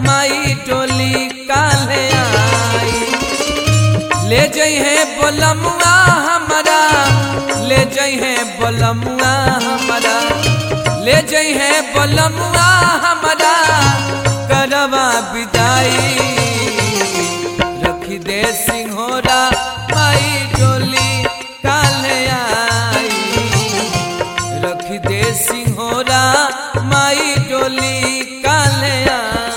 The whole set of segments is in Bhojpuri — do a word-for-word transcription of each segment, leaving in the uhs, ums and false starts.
माई डोली काले आई। ले जई है बोलमुआ हमारा, ले जई है बोलमुआ हमारा, ले जई है बोलमुआ हमारा करवा विदाई। रखी दे सिंहोरा माई डोली काले आई। रखी दे सिंहोरा माई डोली काले आई।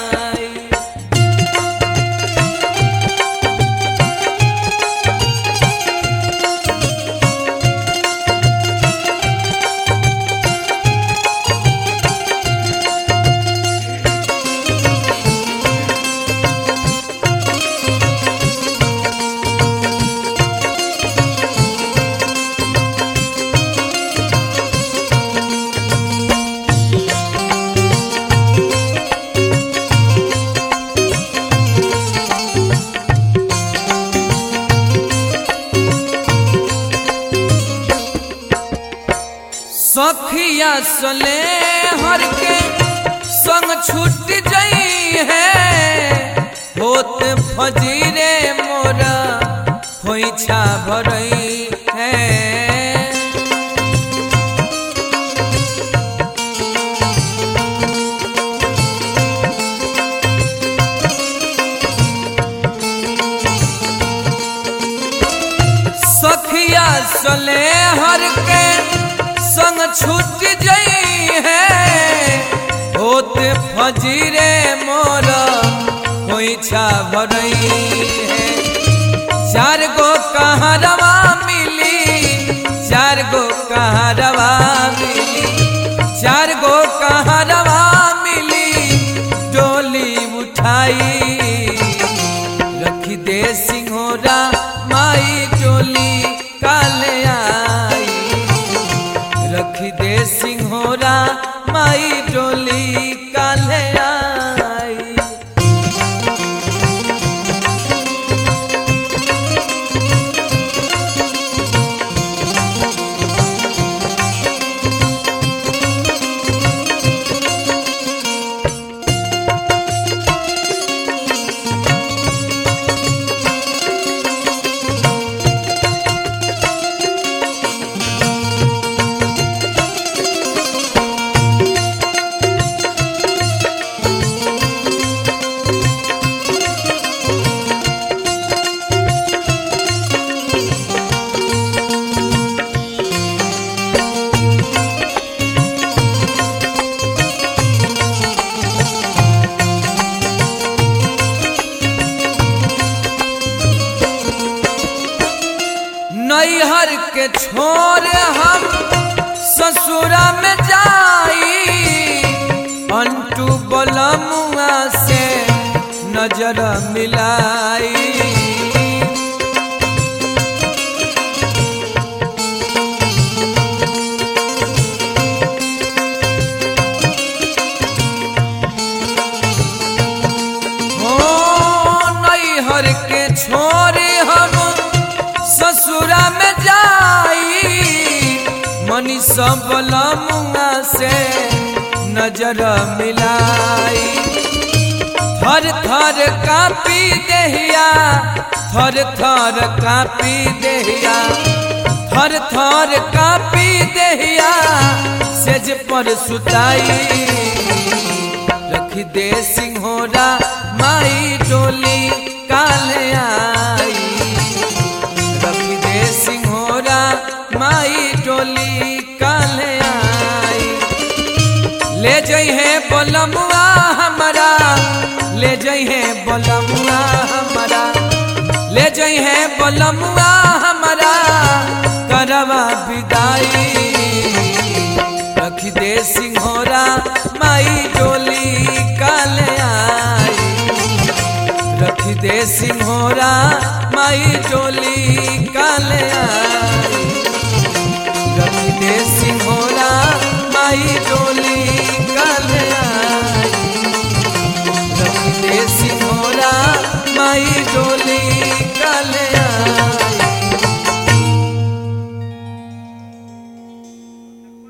सखिया सले हर के संग छूट जई है। होत फजीरे मोरा खोइछा भरई है। सखिया सले हर के संग छूट जई है। होते फजीरे मोर खोइछा भरई है। चार गो कहरवा मिली, चार गो कहरवा मिली, चार गो कहरवा मिली डोली उठाई। रखी दे सिंहोरा माई डोली काले आई। रखी दे सिंहोरा माई डोली काले आई। नैहर के छोर हम ससुरा में जाई। अंटू बलमुआ से नजर मिलाई। हो नैहर के छोर हम ससुरा में जाई। मनीषा बलमुआ से नजर मिलाई। थर थर कापी देहिया, थर थर कापी देहिया, थर थर कापी देहिया सेज पर सुताई। रखी दे सिंहोरा माई डोली काले आई। रखी दे सिंहोरा माई डोली काले आई। ले जई है बोलमुआ हमारा, ले जई है बोलमुआ हमारा, ले जई है बोलमुआ हमारा करवा विदाई। रखी दे सिंहोरा माई डोली काले आई। रखी दे सिंहोरा माई डोली काले आई।